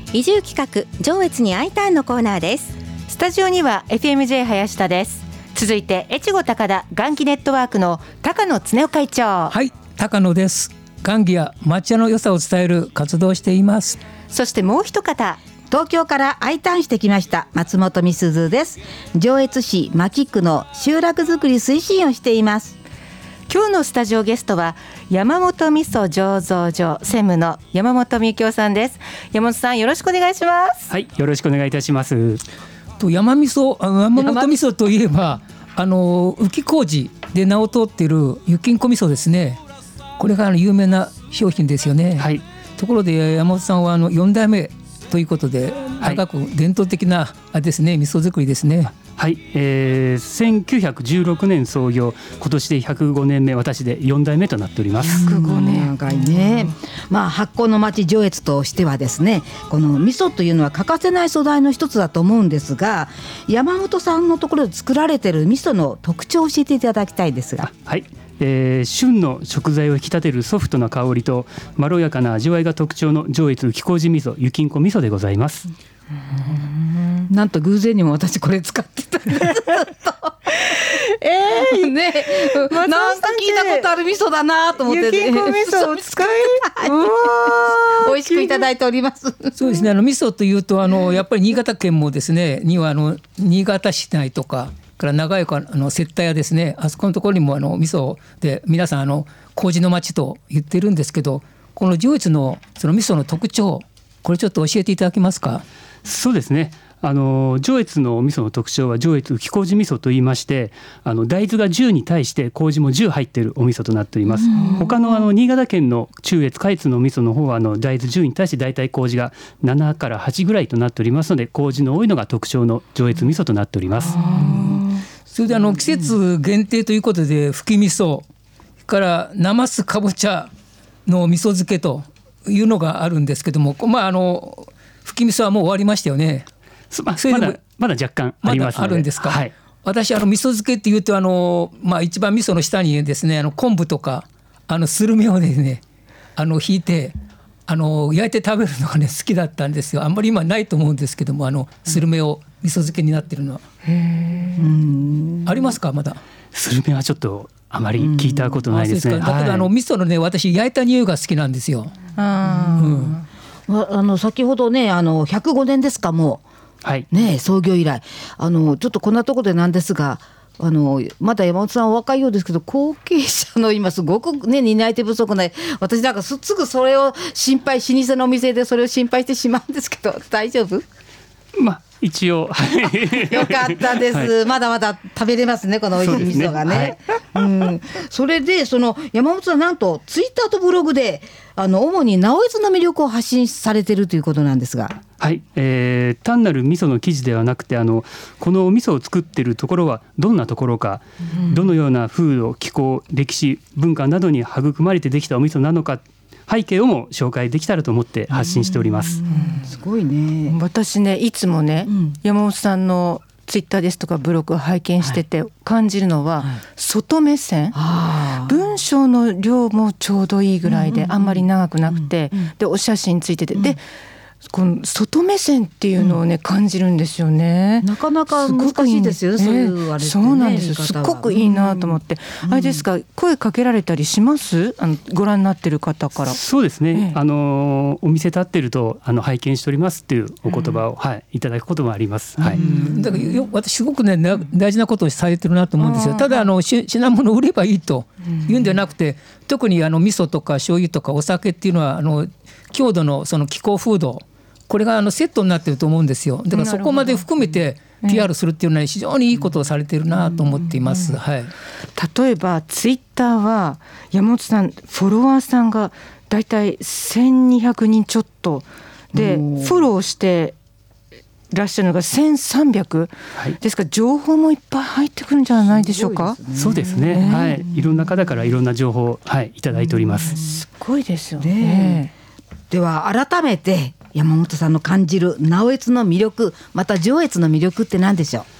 移住企画上越に I ターンのコーナーです。 スタジオには FMJ 林田です。続いて越後高田雁木ネットワークの高野恒夫会長。 はい、高野です。雁木や抹茶の良さを伝える活動をしています。 そしてもう一方、 東京から I ターンしてきました松本美鈴です。上越市牧区の集落づくり推進をしています。 今日のスタジオゲストは山本味噌醸造所専務の山本美京さんです。山本さん、よろしくお願いします。 はい、よろしくお願いいたします。 山本味噌といえば宇木工事で名を通っているゆきんこ味噌ですね。これが有名な商品ですよね。 はい、 ところで山本さんは4代目ということで、長く伝統的なですね、味噌作りですね。 はい、1916年創業、今年で105年目、私で4代目となっております。 105年長いね。発酵の町上越としてはですね、この味噌というのは欠かせない素材の一つだと思うんですが、山本さんのところで作られている味噌の特徴を教えていただきたいですが。 はい、旬の食材を引き立てるソフトな香りとまろやかな味わいが特徴の上越宇木麹味噌ゆきんこ味噌でございます。 なんと偶然にも私これ使ってたんですね、なんか聞いたことある味噌だなと思って、 ゆきんこ味噌を使い美味しくいただいております。 そうですね、味噌というとやっぱり新潟県もですねには新潟市内とかから長い接待屋ですね、あそこのところにも味噌で皆さん麹の町と言ってるんですけど、この上越のその味噌の特徴、これちょっと教えていただけますか。 そうですね、上越のお味噌の特徴は上越宇木麹味噌といいまして、大豆が10に対して麹も10入っているお味噌となっております。他の新潟県の中越下越のお味噌の方は大豆10に対して大体麹が7から8ぐらいとなっておりますので、麹の多いのが特徴の上越味噌となっております。 それで季節限定ということで吹き味噌からなますかぼちゃの味噌漬けというのがあるんですけども、吹き味噌はもう終わりましたよね。 まだ若干ありますので。 まだあるんですか。 はい、 私味噌漬けっていうと一番味噌の下にですね昆布とかスルメをですね引いて焼いて食べるのがね好きだったんですよ。あんまり今ないと思うんですけどもスルメを味噌漬けになってるのはありますか。まだスルメはちょっとあまり聞いたことないですね。 だけど味噌のね、私焼いた匂いが好きなんですよ。 先ほどね105年ですか、もう、はいね、創業以来ちょっとこんなところでなんですが、まだ山本さんお若いようですけど、後継者の今すごくね担い手不足ない。私なんかすぐそれを心配、老舗のお店でそれを心配してしまうんですけど、大丈夫？ 一応よかったです、はい、まだまだ食べれますね、この美味しい味噌がね。それで山本さん、なんとツイッターとブログで主に直江津の魅力を発信されているということなんですが。 はい、単なる味噌の記事ではなくてこのお味噌を作っているところはどんなところか、どのような風土、気候、歴史、文化などに育まれてできたお味噌なのか、背景をも紹介できたらと思って発信しております。 すごいね。 私ね、いつもね、山本さんのツイッターですとかブログを拝見してて感じるのは、外目線、文章の量もちょうどいいぐらいで、あんまり長くなくて、でお写真ついてて、でこの外目線っていうのをね、感じるんですよね。 なかなか難しいですよね、そういうあれってね。 そうなんですよ、すっごくいいなと思って、あれですか、声かけられたりします？ご覧になってる方から。 そうですね、お店立ってると拝見しておりますっていうお言葉を、いただくこともあります。だから私すごくね大事なことをされてるなと思うんですよ。ただ品物を売ればいいというんではなくて、特に味噌とか醤油とかお酒っていうのは郷土のその気候風土、これがセットになってると思うんですよ。だからそこまで含めて PR するっていうのは非常にいいことをされてるなと思っています。 例えばツイッターは山本さんフォロワーさんがだいたい1200人ちょっとで、フォローしてらっしゃるのが1300、ですから情報もいっぱい入ってくるんじゃないでしょうか。 そうですね、いろんな方からいろんな情報を、いただいております。 すごいですよね。 では改めて山本さんの感じる直江津の魅力、また上越の魅力って何でしょう。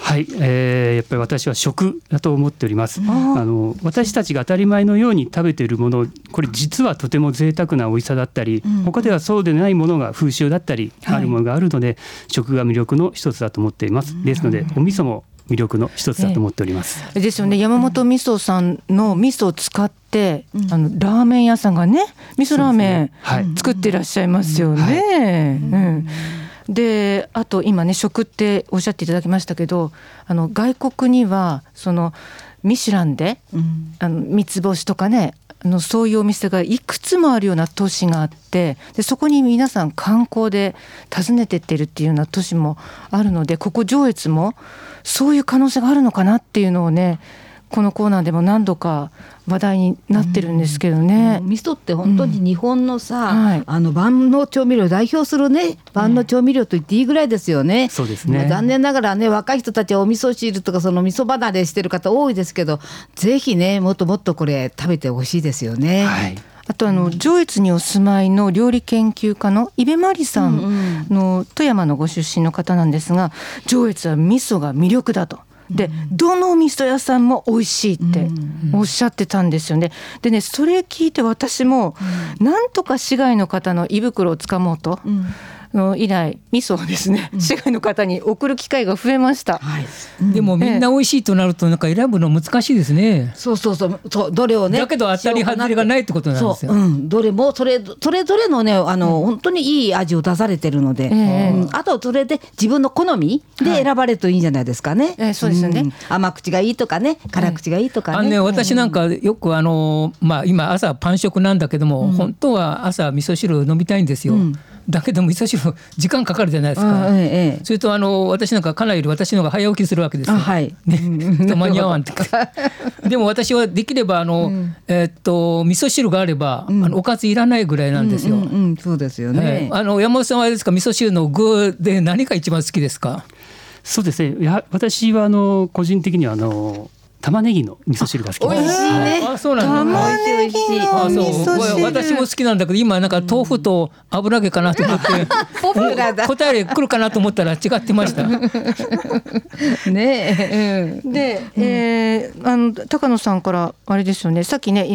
はい、やっぱり私は食だと思っております。私たちが当たり前のように食べているもの、これ実はとても贅沢な美味しさだったり、他ではそうでないものが風習だったりあるものがあるので、食が魅力の一つだと思っています。ですのでお味噌も魅力の一つだと思っております。 ですよね。山本味噌さんの味噌を使って、ラーメン屋さんがね、味噌ラーメン作ってらっしゃいますよね。で、あと今ね、食っておっしゃっていただきましたけど、外国にはそのミシュランで、三つ星とかね、そういうお店がいくつもあるような都市があって、でそこに皆さん観光で訪ねてってるっていうような都市もあるので、ここ上越もそういう可能性があるのかなっていうのをね、このコーナーでも何度か話題になってるんですけどね。 味噌って本当に日本のさ、万能調味料を代表するね、万能調味料と言っていいぐらいですよね。 そうですね。 残念ながらね、若い人たちはお味噌汁とかその味噌離れしてる方多いですけど、ぜひね、もっともっとこれ食べてほしいですよね。 あと上越にお住まいの料理研究家の伊部真理さんの富山のご出身の方なんですが、上越は味噌が魅力だと。でどの味噌屋さんも美味しいっておっしゃってたんですよね。でね、それ聞いて私もなんとか市外の方の胃袋をつかもうと、以来味噌をですね、市外の方に送る機会が増えました。 でもみんな美味しいとなるとなんか選ぶの難しいですね。 そうどれをね、 だけど当たり外れがないってことなんですよ。 どれもそれぞれのね、本当にいい味を出されてるので、あとそれで自分の好みで選ばれるといいんじゃないですかね。 そうですよね。 甘口がいいとかね、辛口がいいとかね。 私なんかよく今朝パン食なんだけども、本当は朝味噌汁飲みたいんですよ。だけど味噌汁時間かかるじゃないですか。それと私なんか家内より私の方が早起きするわけですよ。間に合わんってでも私はできれば味噌汁があれば、おかずいらないぐらいなんですよ。 そうですよね。 山本さんはあれですか、味噌汁の具で何が一番好きですか？ そうですね。私は個人的には玉ねぎの味噌汁が好きです。 美味しいね。 そうなんだ。 玉ねぎの味噌汁。 私も好きなんだけど、今なんか豆腐と油揚げかなと思って答え来るかなと思ったら違ってましたね。で、高野さんからあれですよね、さっきね、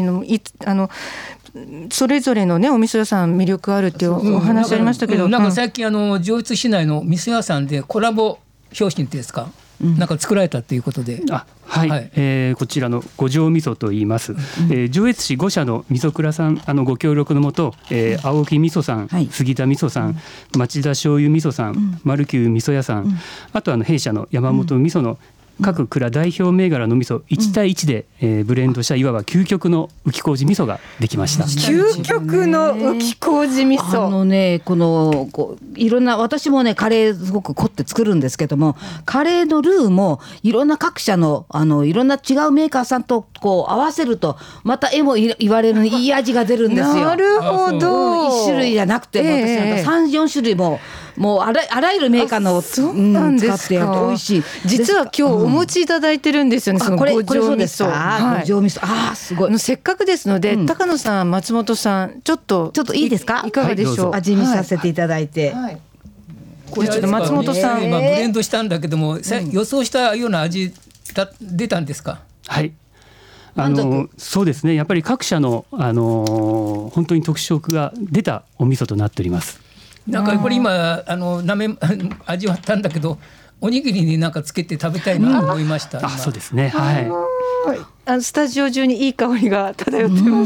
それぞれのねお味噌屋さん魅力あるっていうお話ありましたけど、 なんか最近上越市内の味噌屋さんでコラボ商品っていうんですか、なんか作られたということで、 こちらの五条味噌と言います。上越市5社の味噌蔵さんご協力のもと、青木味噌さん、杉田味噌さん、町田醤油味噌さん、丸久味噌屋さん、あと弊社の山本味噌の各蔵代表銘柄の味噌1対1で、ブレンドしたいわば究極の浮き麹味噌ができました。 究極の浮き麹味噌。 いろんな、私もねカレーすごく凝って作るんですけども、カレーのルーもいろんな各社のいろんな違うメーカーさんと合わせるとまたも言われるいい味が出るんですよ。 なるほど。 1種類じゃなくて、私なんか3、4種類もうあらゆるメーカーの使ってやると美味しい。 実は今日お持ちいただいてるんですよね、その五条味噌。 五条味噌、すごい。 せっかくですので、高野さん、松本さん、ちょっといいですか？いかがでしょう？ 味見させていただいて。 これちょっと松本さん、 ブレンドしたんだけども、予想したような味出たんですか？ はい。そうですね。やっぱり各社の本当に特色が出たお味噌となっております。 なんかこれ今味わったんだけど、おにぎりになんかつけて食べたいなと思いました。 そうですね。 スタジオ中にいい香りが漂ってます。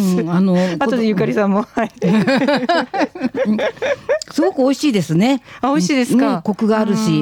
あとでゆかりさんも、 すごく美味しいですね。 美味しいですか？ コクがあるし。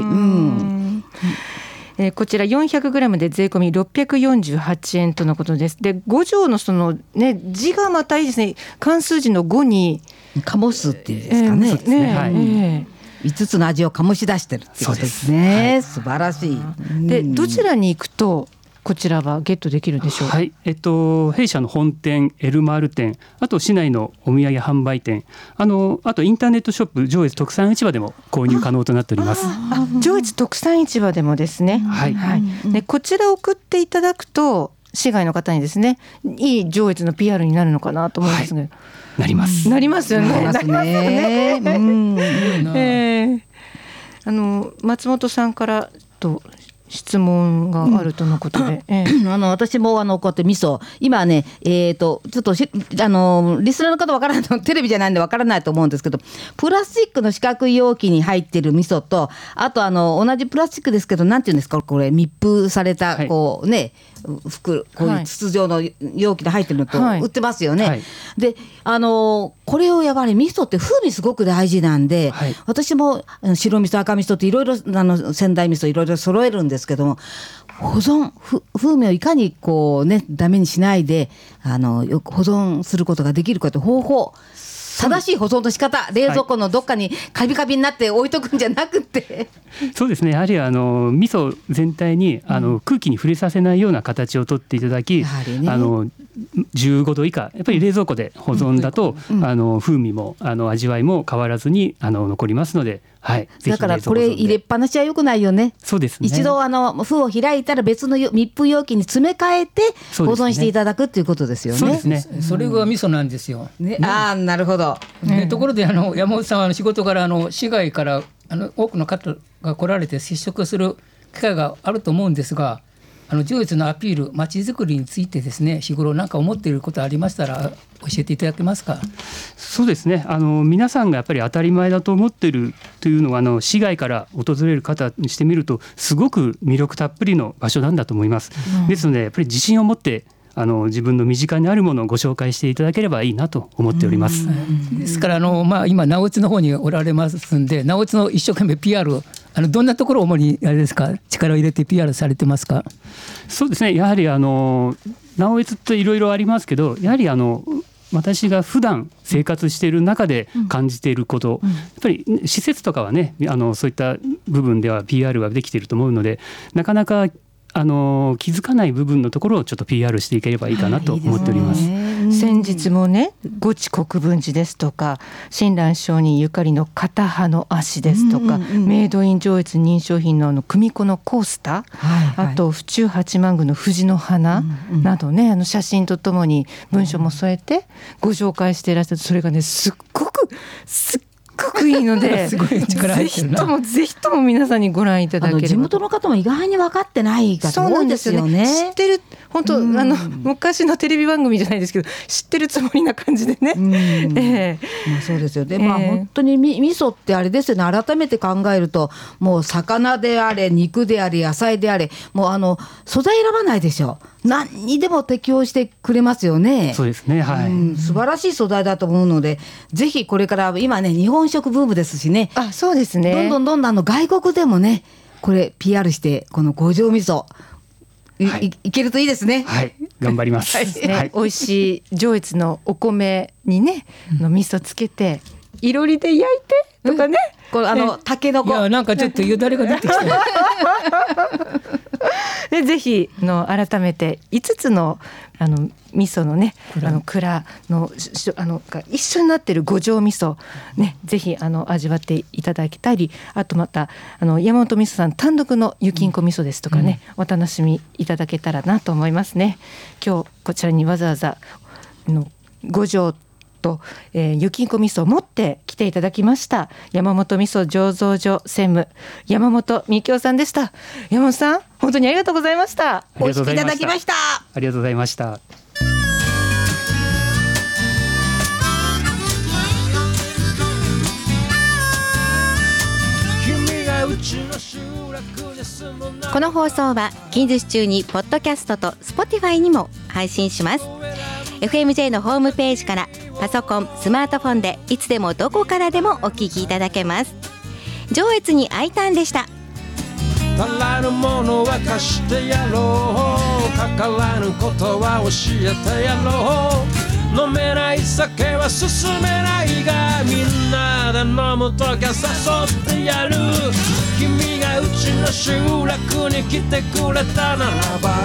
こちら 400g で税込み648円とのことです。で、五条の字がまたいいですね。漢数字の5に醸すっていうんですかね。5つの味を醸し出してるってことですね。素晴らしい。 で、どちらに行くとこちらはゲットできるでしょう？ 弊社の本店エルマール店、あと市内のお土産販売店、あとインターネットショップ上越特産市場でも購入可能となっております。 上越特産市場でもですね。で、こちらを送っていただくと市外の方にですね、いい上越の PR になるのかなと思いますが、 なります。 なりますよね。松本さんからと質問があるとのことで、 私もこうやって味噌今ねちょっとリスナーの方わからないと、テレビじゃないんでわからないと思うんですけど、プラスチックの四角い容器に入ってる味噌と、あと同じプラスチックですけど、なんていうんですか、これ密封されたこうね、袋、こういう筒状の容器で入ってるのと売ってますよね、はい、でこれをやっぱり味噌って風味すごく大事なんで、はい、私も白味噌赤味噌っていろいろ仙台味噌いろいろ揃えるんですけども、風味をいかにこうねダメにしないでよく保存することができるかという方法、正しい保存の仕方、冷蔵庫のどっかにカビカビになって置いとくんじゃなくて、 そうですね、やはり味噌全体に空気に触れさせないような形をとっていただき、ね、15度以下、やっぱり冷蔵庫で保存だと、風味も味わいも変わらずに残りますので、はい、 だからこれ入れっぱなしは良くないよね。 そうですね、 一度封を開いたら別の密封容器に詰め替えて保存していただくっていうことですよね。 そうですね、 それが味噌なんですよ、 ね、なるほど、 ところで山本さんは仕事から市外から多くの方が来られて接触する機会があると思うんですが、上越のアピール、まちづくりについてですね、日頃何か思っていることありましたら教えていただけますか。 そうですね、皆さんがやっぱり当たり前だと思っているというのは市外から訪れる方にしてみるとすごく魅力たっぷりの場所なんだと思います、ですのでやっぱり自信を持って自分の身近にあるものをご紹介していただければいいなと思っております。 ですから今直津の方におられますんで、直津の一生懸命 PR、どんなところを主にあれですか、力を入れて PR されてますか。 そうですね、やはり直江津っていろいろありますけど、やはり私が普段生活している中で感じていること、やっぱり施設とかはねそういった部分では PR ができていると思うので、なかなか気づかない部分のところをちょっと PR していければいいかなと思っております。 先日もね、五智国分寺ですとか親鸞上人ゆかりの片刃の足ですとか、メイドイン上越認証品の組子のコースター、あと府中八幡宮の藤の花などね、写真とともに文章も添えてご紹介していらっしゃる。それがねすっごくいいのですごい力入ってるな。 ぜひとも皆さんにご覧いただければ。 地元の方も意外に分かってない方多いですよね。 知ってる、本当昔のテレビ番組じゃないですけど知ってるつもりな感じでね。 そうですよね。本当に味噌ってあれですよね。改めて考えるともう魚であれ肉であれ野菜であれ、もう素材選ばないでしょ。何にでも適応してくれますよね。 そうですね、はい、 素晴らしい素材だと思うので、ぜひこれから今ね日本食ブームですしね。 そうですね。 どんどん外国でもねこれ PR してこの五条味噌いけるといいですね。 はい、頑張ります。 美味しい上越のお米にね味噌つけていろりで焼いてとかね。 これタケノコ。 いやなんかちょっとよだれが出てきた。 ぜひ改めて5つの味噌のね蔵のが一緒になっている五条味噌ね、ぜひ味わっていただきたり、あとまた山本味噌さん単独のゆきんこ味噌ですとかね、お楽しみいただけたらなと思いますね。今日こちらにわざわざ五条とゆきんこ味噌を持って来ていただきました山本味噌醸造所専務山本美京さんでした。山本さん本当にありがとうございました。 おいしくいただきました。 ありがとうございました。 この放送は近日中にポッドキャストと Spotify にも配信します。 FMJ のホームページからパソコン、スマートフォンでいつでもどこからでもお聞きいただけます。上越にIターンでした。 足らぬものは貸してやろう、かからぬことは教えてやろう、飲めない酒は進めないがみんなで飲むときは誘ってやる、君がうちの集落に来てくれたならば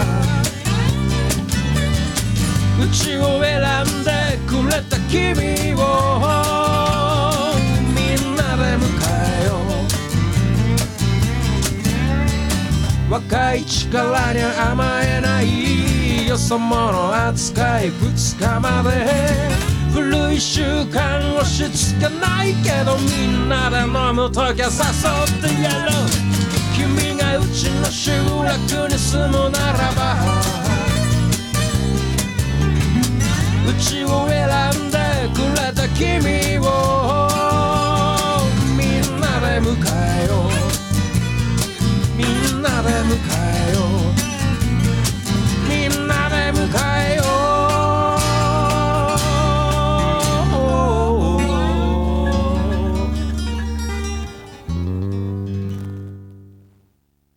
うちを選んでくれた君をみんなで迎えよう、若い力に甘えないよそ者扱い2日まで古い習慣押し付けないけどみんなで飲むときは誘ってやろう、君がないうちの集落に住むならばうちを選んでくれた君をみんなで迎えよう